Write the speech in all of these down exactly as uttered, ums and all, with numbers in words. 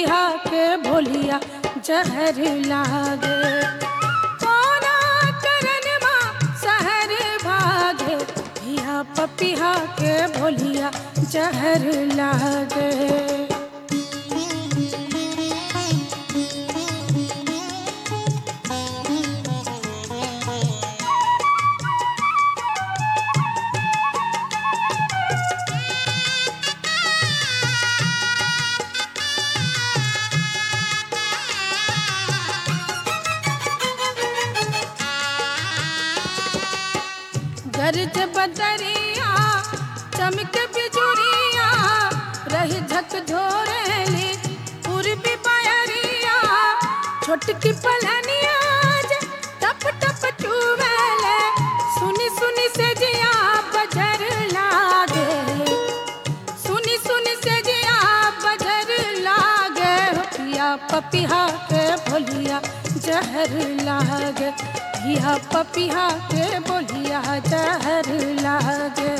पपिहा के भोलिया जहर लागे। कोना करन माँ शहर भागे, हिया पपिहा के भोलिया जहर लागे। गरज बदरिया चमक बिजुरिया, रही झक झोरेली पूर्वी बयरिया। छोटकी पलनिया जे टप टप चुवेले, सुनी सुनी से जिया बजर लागे। सुनी सुनी से जिया बजर लागे, पिया पपिहा के भोलिया जहर लागे। हिया पपिहा के बोलिया जहर लागे।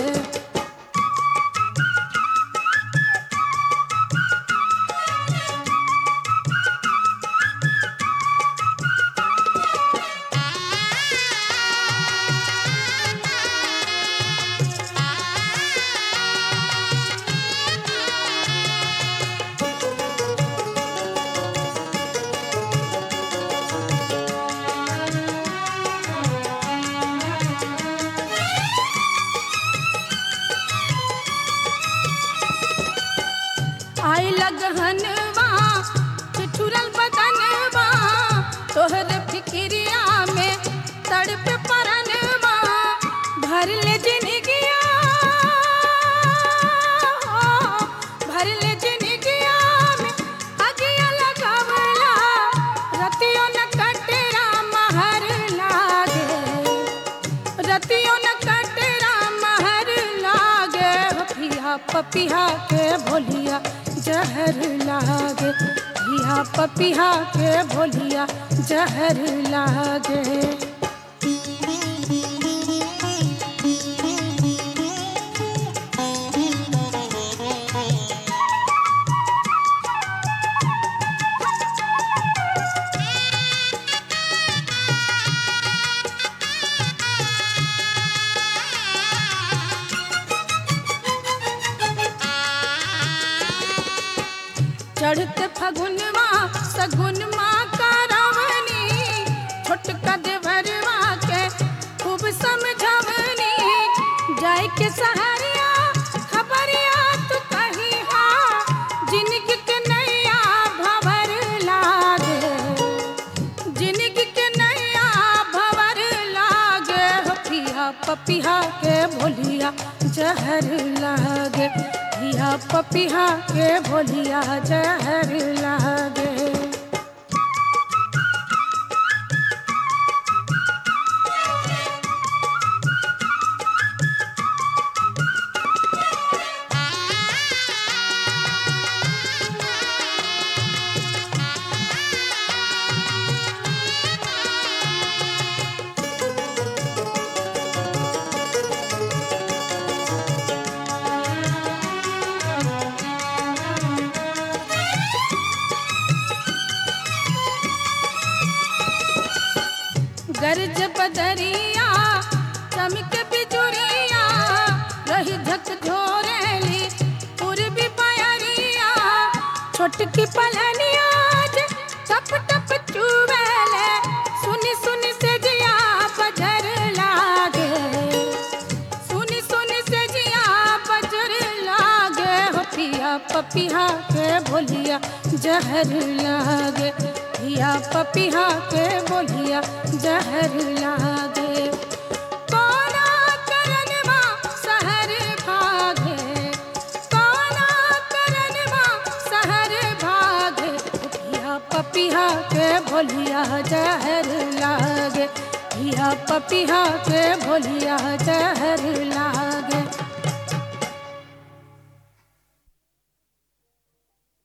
आई लगहनवा ठिठुरल बदनवा, तोहर फिक्रिया में तड़प परनवा। भर ले जिनगिया भर ले जिनगिया में अगिया लगावला, रतियों न कटरा महर लागे। रतियों न कटरा महर लागे, पिया पपिहा के भोलिया जहर लागे। हिया पपिहा के भोलिया जहर लागे। चढ़ते फगुनवा सगुनवा का रावनी, छोटका देवरवा के खूब समझवनी। जाय के सहरिया खबरिया तू कही हा, जिनगी के नैया भवर लागे। जिनगी के नैया भवर लागे, पिया पपिहा के भोलिया जहर लागे। हिया पपिहा के भोलिया जहर लागे। गरज बदरिया चमक बिजुरिया, रही झक झोरेली पूर्वी बयरिया। छोटकी पलनिया जे टप टप चुवेले, सुनी सुनी से जिया बजर लागे। सुनी सुनी से जिया बजर लागे, पिया पपिहा के भोलिया जहर लागे। हिया पपिहा के बोलिया जहर लागे। कोना करन माँ शहर भागे, कोना करन माँ शहर भागे। हिया पपिहा के भोलिया जहर लागे। हिया पपिहा के भोलिया जहर